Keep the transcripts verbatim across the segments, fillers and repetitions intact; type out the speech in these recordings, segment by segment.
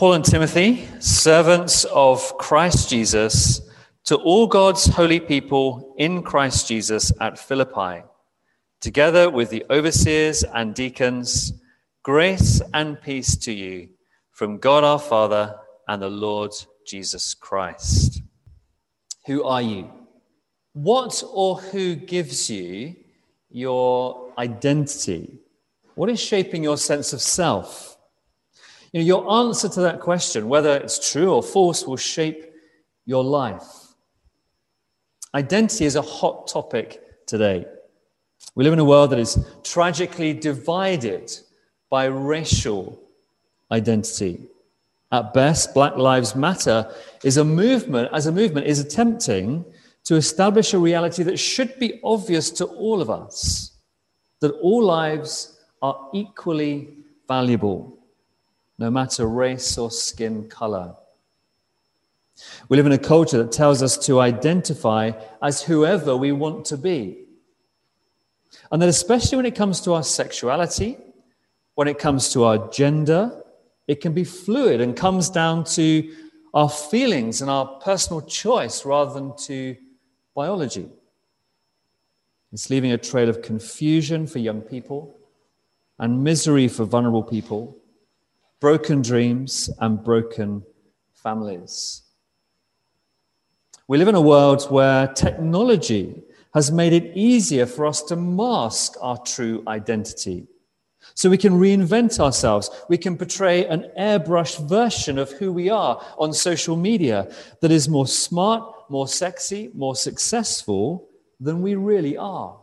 Paul and Timothy, servants of Christ Jesus, to all God's holy people in Christ Jesus at Philippi, together with the overseers and deacons, grace and peace to you from God our Father and the Lord Jesus Christ. Who are you? What or who gives you your identity? What is shaping your sense of self? You know, your answer to that question, whether it's true or false, will shape your life. Identity is a hot topic today. We live in a world that is tragically divided by racial identity. At best, Black Lives Matter is a movement, as a movement, is attempting to establish a reality that should be obvious to all of us, that all lives are equally valuable, no matter race or skin color. We live in a culture that tells us to identify as whoever we want to be. And that especially when it comes to our sexuality, when it comes to our gender, it can be fluid and comes down to our feelings and our personal choice rather than to biology. It's leaving a trail of confusion for young people and misery for vulnerable people, broken dreams and broken families. We live in a world where technology has made it easier for us to mask our true identity. So we can reinvent ourselves. We can portray an airbrushed version of who we are on social media that is more smart, more sexy, more successful than we really are.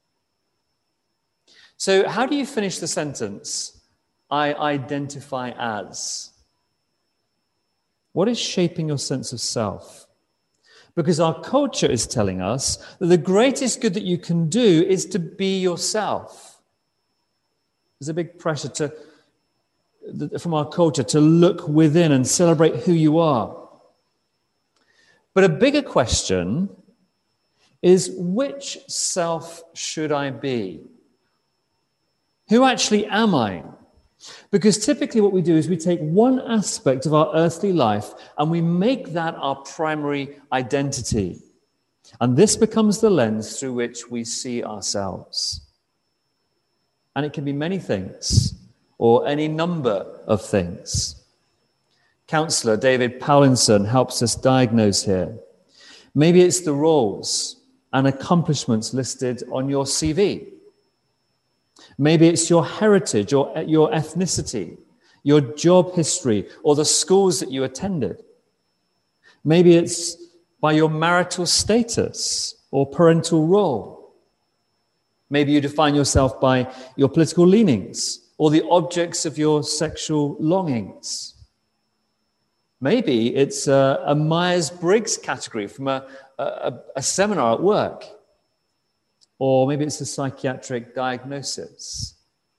So how do you finish the sentence, I identify as? What is shaping your sense of self? Because our culture is telling us that the greatest good that you can do is to be yourself. There's a big pressure to, from our culture to look within and celebrate who you are. But a bigger question is, which self should I be? Who actually am I? Because typically what we do is we take one aspect of our earthly life and we make that our primary identity. And this becomes the lens through which we see ourselves. And it can be many things, or any number of things. Counselor David Paulinson helps us diagnose here. Maybe it's the roles and accomplishments listed on your C V. Maybe it's your heritage or your ethnicity, your job history, or the schools that you attended. Maybe it's by your marital status or parental role. Maybe you define yourself by your political leanings or the objects of your sexual longings. Maybe it's a, a Myers-Briggs category from a, a, a seminar at work. Or maybe it's a psychiatric diagnosis.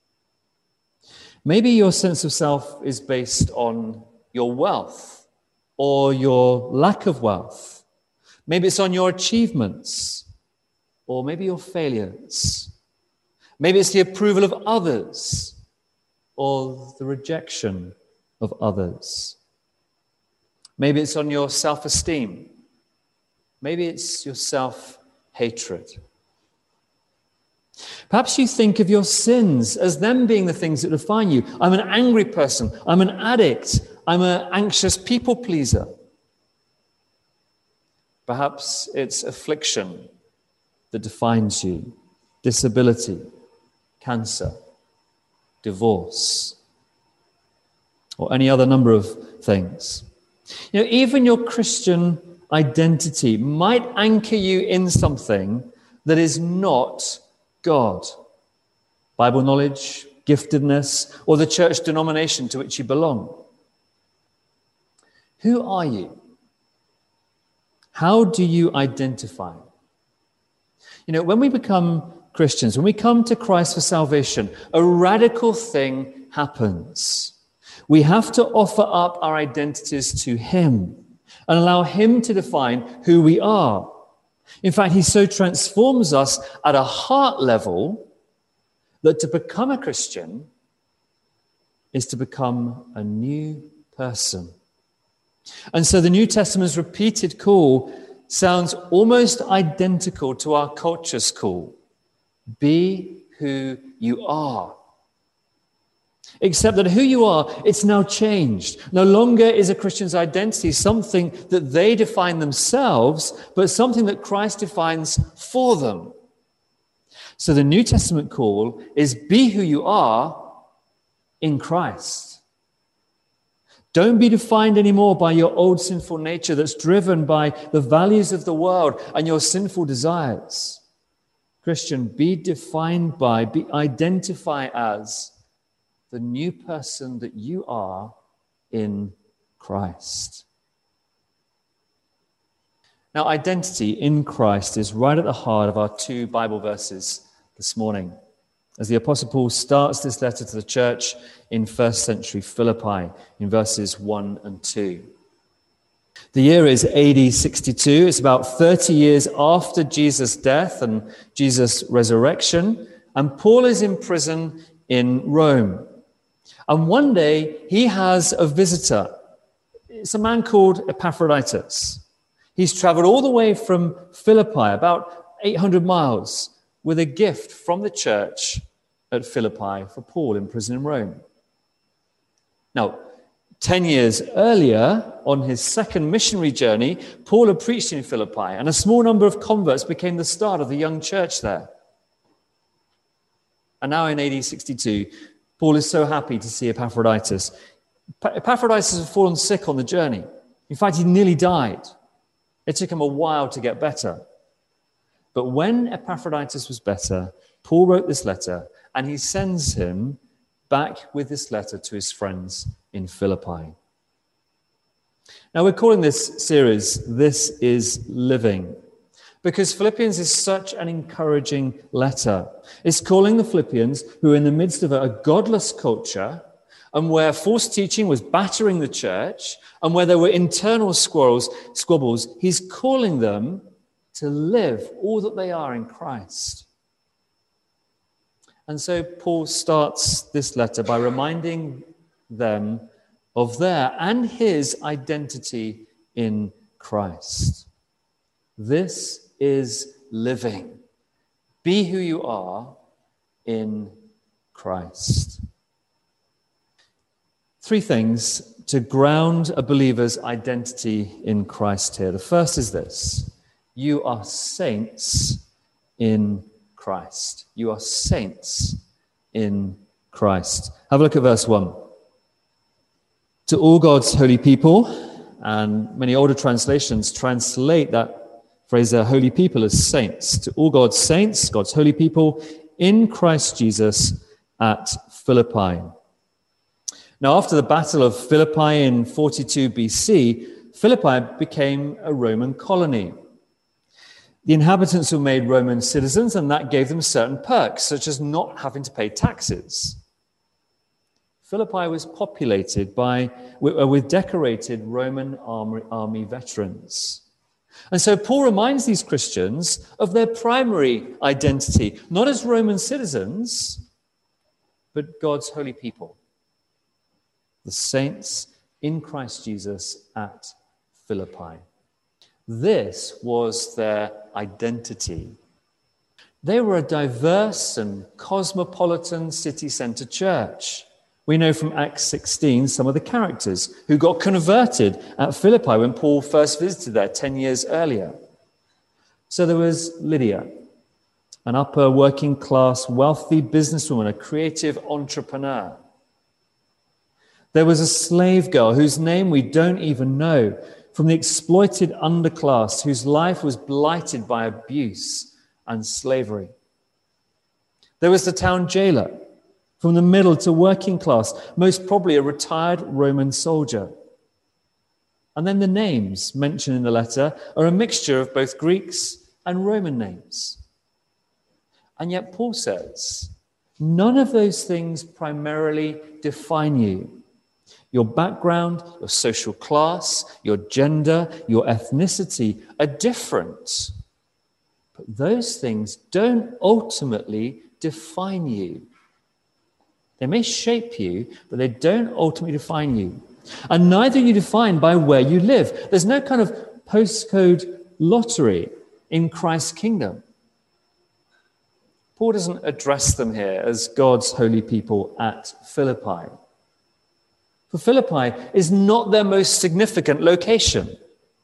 Maybe your sense of self is based on your wealth or your lack of wealth. Maybe it's on your achievements or maybe your failures. Maybe it's the approval of others or the rejection of others. Maybe it's on your self-esteem. Maybe it's your self-hatred. Perhaps you think of your sins as them being the things that define you. I'm an angry person. I'm an addict. I'm an anxious people pleaser. Perhaps it's affliction that defines you. Disability, cancer, divorce, or any other number of things. You know, even your Christian identity might anchor you in something that is not God, Bible knowledge, giftedness, or the church denomination to which you belong. Who are you? How do you identify? You know, when we become Christians, when we come to Christ for salvation, a radical thing happens. We have to offer up our identities to Him and allow Him to define who we are. In fact, He so transforms us at a heart level that to become a Christian is to become a new person. And so the New Testament's repeated call sounds almost identical to our culture's call. Be who you are. Except that who you are, it's now changed. No longer is a Christian's identity something that they define themselves, but something that Christ defines for them. So the New Testament call is be who you are in Christ. Don't be defined anymore by your old sinful nature that's driven by the values of the world and your sinful desires. Christian, be defined by, be identify as the new person that you are in Christ. Now, identity in Christ is right at the heart of our two Bible verses this morning, as the Apostle Paul starts this letter to the church in first century Philippi in verses one and two. The year is A D sixty-two. It's about thirty years after Jesus' death and Jesus' resurrection, and Paul is in prison in Rome. And one day, he has a visitor. It's a man called Epaphroditus. He's traveled all the way from Philippi, about eight hundred miles, with a gift from the church at Philippi for Paul in prison in Rome. Now, ten years earlier, on his second missionary journey, Paul had preached in Philippi, and a small number of converts became the start of the young church there. And now in A D sixty-two, Paul is so happy to see Epaphroditus. Epaphroditus had fallen sick on the journey. In fact, he nearly died. It took him a while to get better. But when Epaphroditus was better, Paul wrote this letter, and he sends him back with this letter to his friends in Philippi. Now, we're calling this series, This is Living, because Philippians is such an encouraging letter. It's calling the Philippians, who are in the midst of a godless culture, and where false teaching was battering the church, and where there were internal squabbles, squabbles, he's calling them to live all that they are in Christ. And so Paul starts this letter by reminding them of their and his identity in Christ. This is living. Be who you are in Christ. Three things to ground a believer's identity in Christ here. The first is this: you are saints in Christ. You are saints in Christ. Have a look at verse one. To all God's holy people, and many older translations translate that phrase there, holy people, as saints. To all God's saints, God's holy people, in Christ Jesus at Philippi. Now, after the Battle of Philippi in forty-two B C, Philippi became a Roman colony. The inhabitants were made Roman citizens, and that gave them certain perks, such as not having to pay taxes. Philippi was populated by with decorated Roman army, army veterans. And so Paul reminds these Christians of their primary identity, not as Roman citizens, but God's holy people, the saints in Christ Jesus at Philippi. This was their identity. They were a diverse and cosmopolitan city center church. We know from Acts sixteen some of the characters who got converted at Philippi when Paul first visited there ten years earlier. So there was Lydia, an upper working class, wealthy businesswoman, a creative entrepreneur. There was a slave girl whose name we don't even know, from the exploited underclass whose life was blighted by abuse and slavery. There was the town jailer, from the middle to working class, most probably a retired Roman soldier. And then the names mentioned in the letter are a mixture of both Greeks and Roman names. And yet Paul says, none of those things primarily define you. Your background, your social class, your gender, your ethnicity are different. But those things don't ultimately define you. They may shape you, but they don't ultimately define you. And neither are you defined by where you live. There's no kind of postcode lottery in Christ's kingdom. Paul doesn't address them here as God's holy people at Philippi. For Philippi is not their most significant location.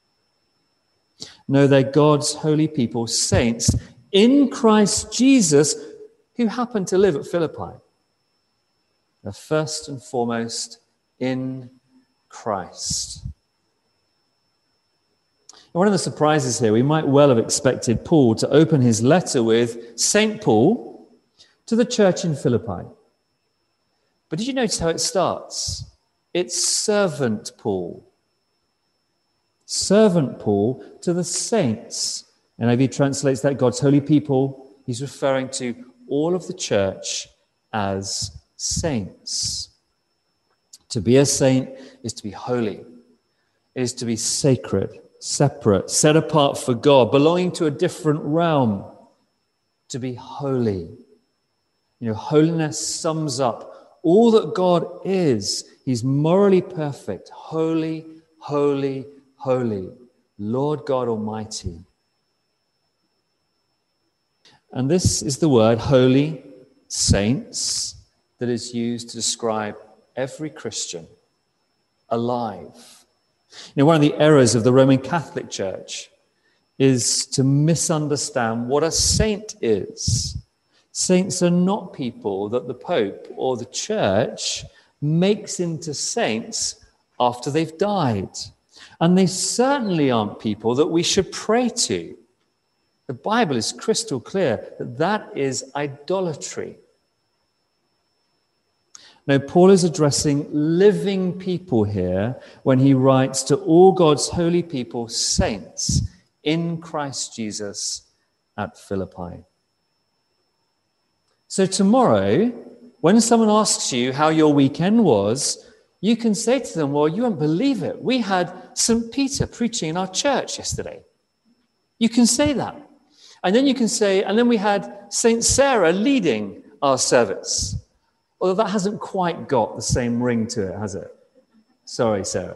No, they're God's holy people, saints in Christ Jesus, who happen to live at Philippi. They're first and foremost in Christ. One of the surprises here, we might well have expected Paul to open his letter with Saint Paul to the church in Philippi. But did you notice how it starts? It's servant Paul. Servant Paul to the saints. N I V translates that God's holy people. He's referring to all of the church as saints. To be a saint is to be holy. It is to be sacred, separate, set apart for God, belonging to a different realm. To be holy. You know, holiness sums up all that God is. He's morally perfect, holy, holy, holy, Lord God Almighty. And this is the word holy, saints, that is used to describe every Christian alive. You know, one of the errors of the Roman Catholic Church is to misunderstand what a saint is. Saints are not people that the Pope or the Church makes into saints after they've died. And they certainly aren't people that we should pray to. The Bible is crystal clear that that is idolatry. Now, Paul is addressing living people here when he writes to all God's holy people, saints in Christ Jesus at Philippi. So tomorrow, when someone asks you how your weekend was, you can say to them, well, you won't believe it. We had Saint Peter preaching in our church yesterday. You can say that. And then you can say, and then we had Saint Sarah leading our service. Although that hasn't quite got the same ring to it, has it? Sorry, Sarah.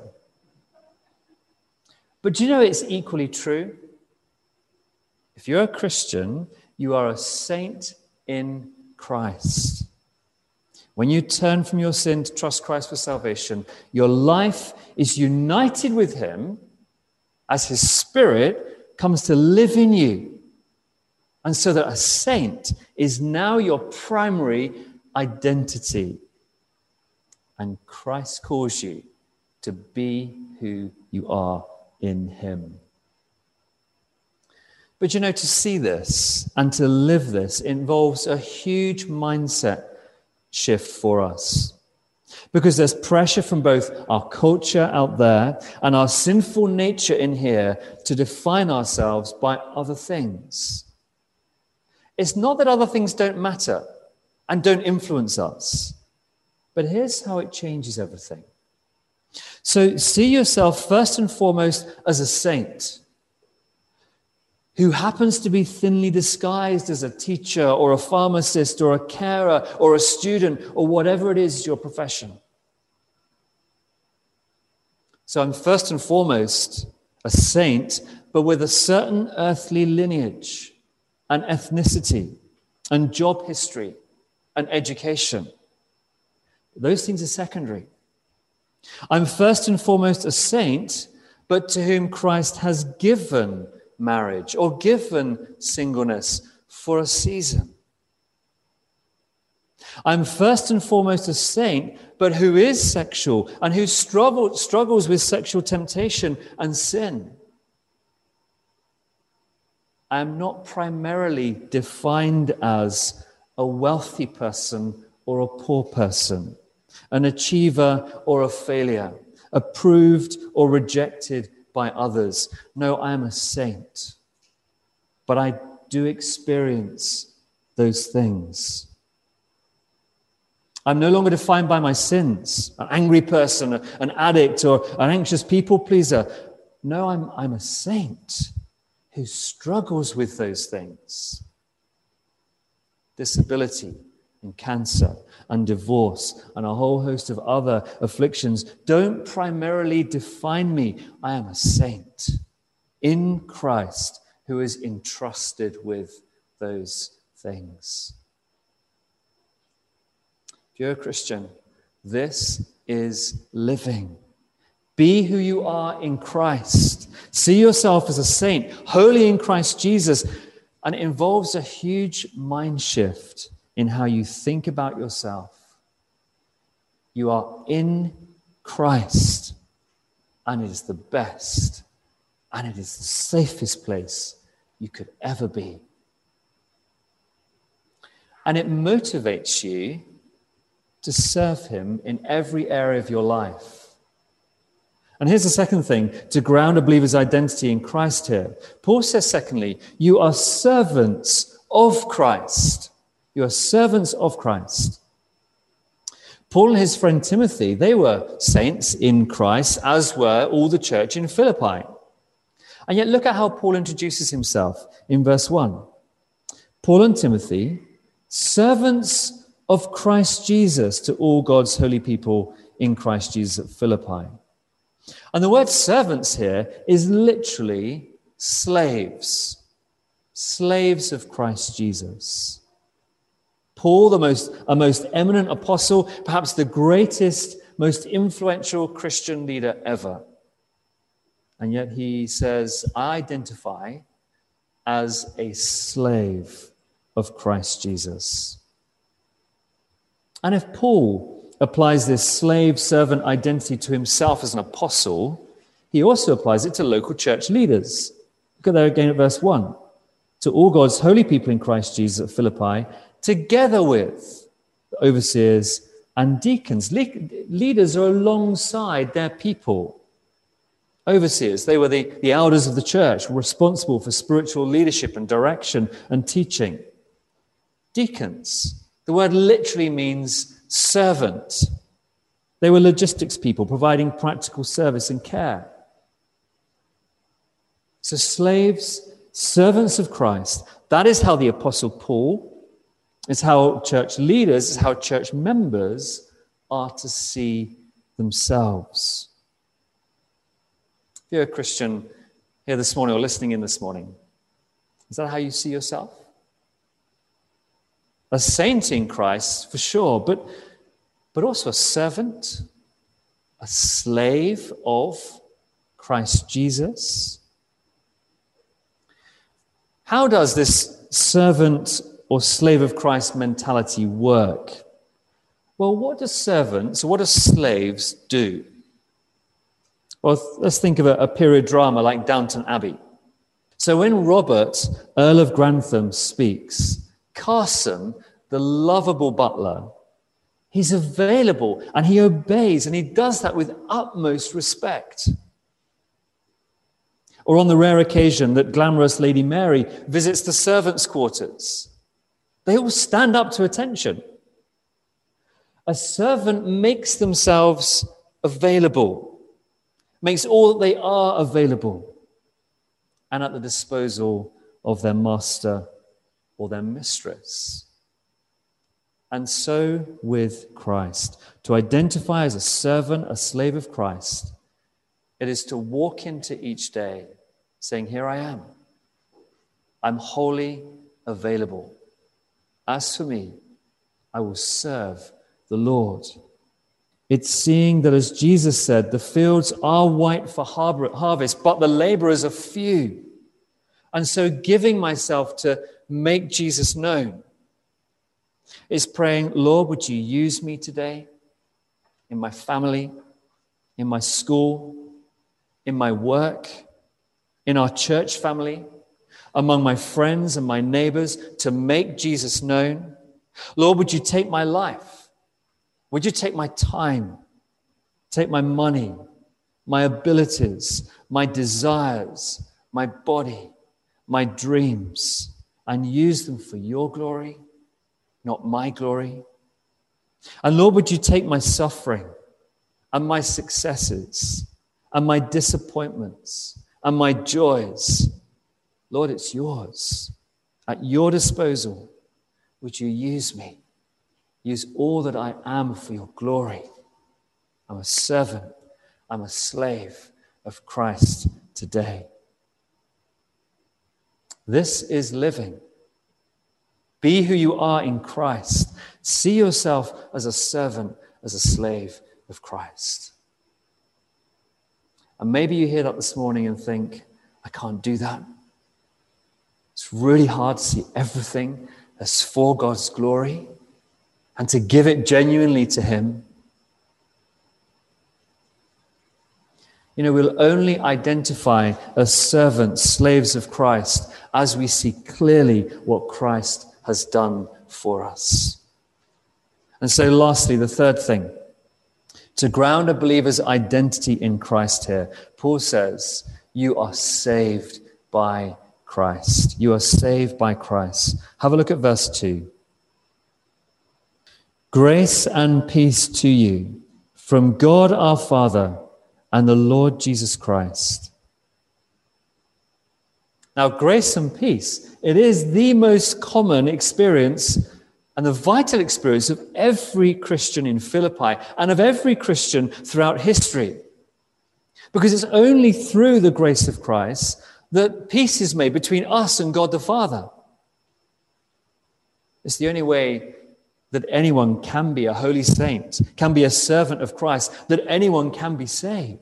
But do you know it's equally true? If you're a Christian, you are a saint in Christ. When you turn from your sin to trust Christ for salvation, your life is united with him as his Spirit comes to live in you. And so that a saint is now your primary identity. And Christ calls you to be who you are in him. But you know, to see this and to live this involves a huge mindset shift for us. Because there's pressure from both our culture out there and our sinful nature in here to define ourselves by other things. It's not that other things don't matter and don't influence us, but here's how it changes everything. So see yourself first and foremost as a saint who happens to be thinly disguised as a teacher or a pharmacist or a carer or a student or whatever it is your profession. So I'm first and foremost a saint, but with a certain earthly lineage and ethnicity and job history and education. Those things are secondary. I'm first and foremost a saint, but to whom Christ has given marriage or given singleness for a season. I'm first and foremost a saint, but who is sexual and who struggle, struggles with sexual temptation and sin. I am not primarily defined as a wealthy person or a poor person, an achiever or a failure, approved or rejected by others. No, I am a saint, but I do experience those things. I'm no longer defined by my sins, an angry person, an addict, or an anxious people pleaser. No, I'm, I'm a saint who struggles with those things. Disability, and cancer and divorce and a whole host of other afflictions don't primarily define me. I am a saint in Christ who is entrusted with those things. If you're a Christian, this is living. Be who you are in Christ. See yourself as a saint, holy in Christ Jesus. And it involves a huge mind shift in how you think about yourself. You are in Christ, and it is the best, and it is the safest place you could ever be. And it motivates you to serve him in every area of your life. And here's the second thing, to ground a believer's identity in Christ here. Paul says, secondly, you are servants of Christ. You are servants of Christ. Paul and his friend Timothy, they were saints in Christ, as were all the church in Philippi. And yet look at how Paul introduces himself in verse one. Paul and Timothy, servants of Christ Jesus to all God's holy people in Christ Jesus at Philippi. And the word servants here is literally slaves. Slaves of Christ Jesus. Paul, the most, a most eminent apostle, perhaps the greatest, most influential Christian leader ever. And yet he says, I identify as a slave of Christ Jesus. And if Paul applies this slave-servant identity to himself as an apostle, he also applies it to local church leaders. Look at that again at verse one. To all God's holy people in Christ Jesus at Philippi, together with the overseers and deacons. Le- leaders are alongside their people. Overseers, they were the, the elders of the church, responsible for spiritual leadership and direction and teaching. Deacons, the word literally means servant. They were logistics people providing practical service and care. So slaves, servants of Christ, that is how the Apostle Paul, is how church leaders, is how church members are to see themselves. If you're a Christian here this morning or listening in this morning, is that how you see yourself? A saint in Christ, for sure, but, but also a servant, a slave of Christ Jesus. How does this servant or slave of Christ mentality work? Well, what do servants, what do slaves do? Well, let's think of a, a period drama like Downton Abbey. So when Robert, Earl of Grantham, speaks, Carson, the lovable butler, he's available and he obeys, and he does that with utmost respect. Or on the rare occasion that glamorous Lady Mary visits the servants' quarters, they all stand up to attention. A servant makes themselves available, makes all that they are available, and at the disposal of their master or their mistress. And so with Christ. To identify as a servant, a slave of Christ, it is to walk into each day saying, here I am. I'm wholly available. As for me, I will serve the Lord. It's seeing that, as Jesus said, the fields are white for harvest, but the laborers are few. And so giving myself to make Jesus known is praying, Lord, would you use me today in my family, in my school, in my work, in our church family, among my friends and my neighbors, to make Jesus known? Lord, would you take my life? Would you take my time, take my money, my abilities, my desires, my body, my dreams, and use them for your glory, not my glory? And Lord, would you take my suffering and my successes and my disappointments and my joys? Lord, it's yours. At your disposal, would you use me Use all that I am for your glory. I'm a servant. I'm a slave of Christ today. This is living. Be who you are in Christ. See yourself as a servant, as a slave of Christ. And maybe you hear that this morning and think, I can't do that. It's really hard to see everything as for God's glory and to give it genuinely to him. You know, we'll only identify as servants, slaves of Christ, as we see clearly what Christ has done for us. And so lastly, the third thing, to ground a believer's identity in Christ here, Paul says, you are saved by Christ. You are saved by Christ. Have a look at verse two. Grace and peace to you from God our Father and the Lord Jesus Christ. Now, grace and peace, it is the most common experience and the vital experience of every Christian in Philippi and of every Christian throughout history. Because it's only through the grace of Christ that peace is made between us and God the Father. It's the only way that anyone can be a holy saint, can be a servant of Christ, that anyone can be saved.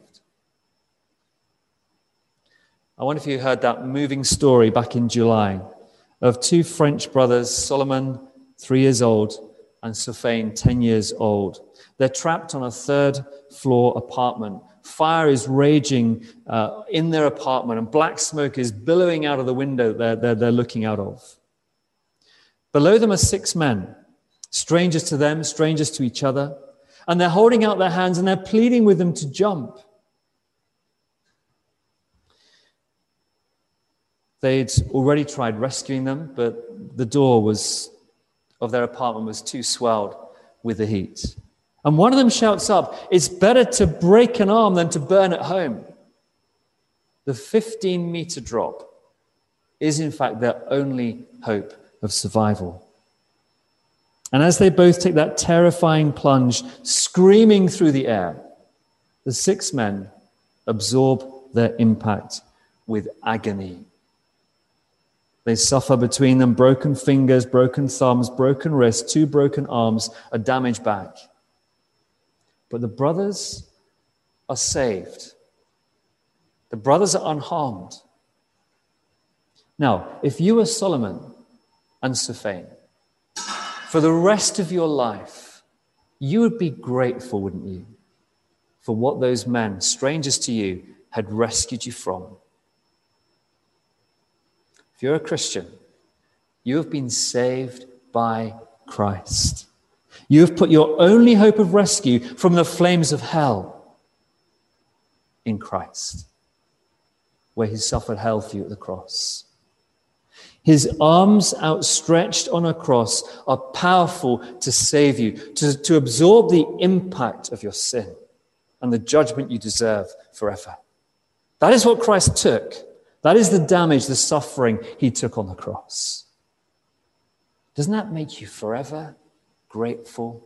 I wonder if you heard that moving story back in July of two French brothers, Solomon, three years old, and Sophane, ten years old. They're trapped on a third floor apartment. Fire is raging uh, in their apartment, and black smoke is billowing out of the window they're, they're, they're looking out of. Below them are six men, strangers to them, strangers to each other, and they're holding out their hands and they're pleading with them to jump. They'd already tried rescuing them, but the door was of their apartment was too swelled with the heat. And one of them shouts up, it's better to break an arm than to burn at home. The fifteen-meter drop is, in fact, their only hope of survival. And as they both take that terrifying plunge, screaming through the air, the six men absorb their impact with agony. They suffer between them broken fingers, broken thumbs, broken wrists, two broken arms, a damaged back. But the brothers are saved. The brothers are unharmed. Now, if you were Solomon and Sophane, for the rest of your life, you would be grateful, wouldn't you, for what those men, strangers to you, had rescued you from. If you're a Christian, you have been saved by Christ. You have put your only hope of rescue from the flames of hell in Christ, where he suffered hell for you at the cross. His arms outstretched on a cross are powerful to save you, to, to absorb the impact of your sin and the judgment you deserve forever. That is what Christ took. That is the damage, the suffering he took on the cross. Doesn't that make you forever grateful?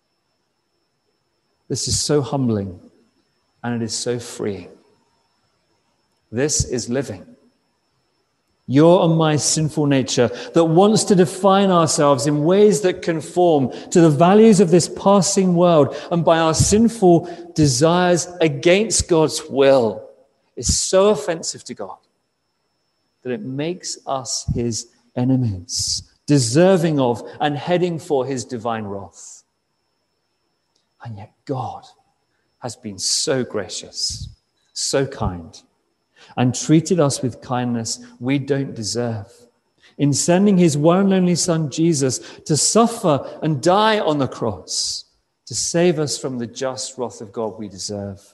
This is so humbling and it is so freeing. This is living. Your and my sinful nature that wants to define ourselves in ways that conform to the values of this passing world and by our sinful desires against God's will is so offensive to God that it makes us his enemies, deserving of and heading for his divine wrath. And yet God has been so gracious, so kind, and treated us with kindness we don't deserve, in sending his one and only Son, Jesus, to suffer and die on the cross, to save us from the just wrath of God we deserve.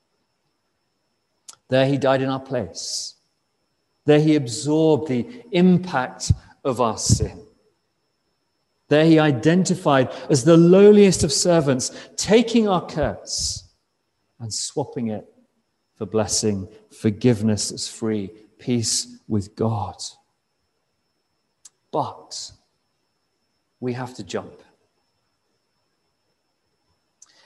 There he died in our place. There he absorbed the impact of our sin. There he identified as the lowliest of servants, taking our curse and swapping it for blessing, forgiveness that's free, peace with God. But we have to jump.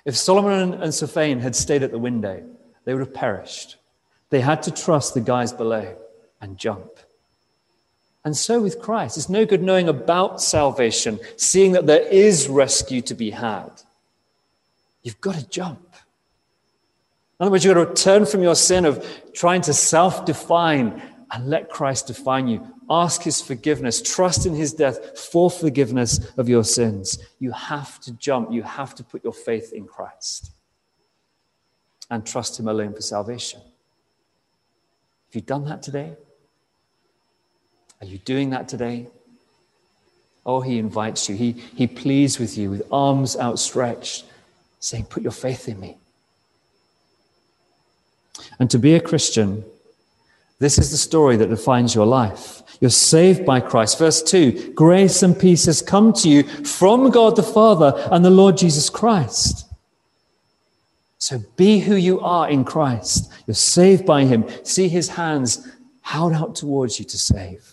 If Solomon and Sophane had stayed at the window, they would have perished. They had to trust the guys below and jump. And so with Christ, it's no good knowing about salvation, seeing that there is rescue to be had. You've got to jump. In other words, you've got to turn from your sin of trying to self-define and let Christ define you. Ask his forgiveness. Trust in his death for forgiveness of your sins. You have to jump. You have to put your faith in Christ and trust him alone for salvation. Have you done that today? Are you doing that today? Oh, he invites you. He, he pleads with you with arms outstretched, saying, put your faith in me. And to be a Christian, this is the story that defines your life. You're saved by Christ. Verse two, grace and peace has come to you from God the Father and the Lord Jesus Christ. So be who you are in Christ. You're saved by him. See his hands held out towards you to save.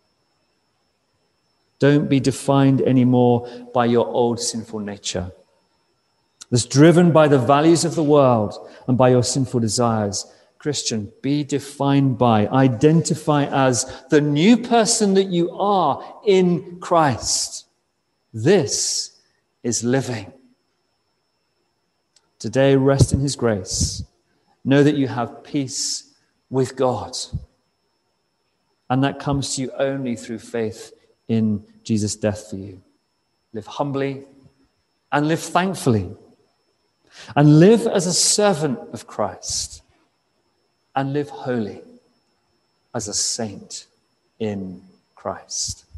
Don't be defined anymore by your old sinful nature. That's driven by the values of the world and by your sinful desires. Christian, be defined by, identify as the new person that you are in Christ. This is living. Today, rest in his grace. Know that you have peace with God. And that comes to you only through faith in Jesus' death for you. Live humbly and live thankfully. And live as a servant of Christ. And live holy as a saint in Christ.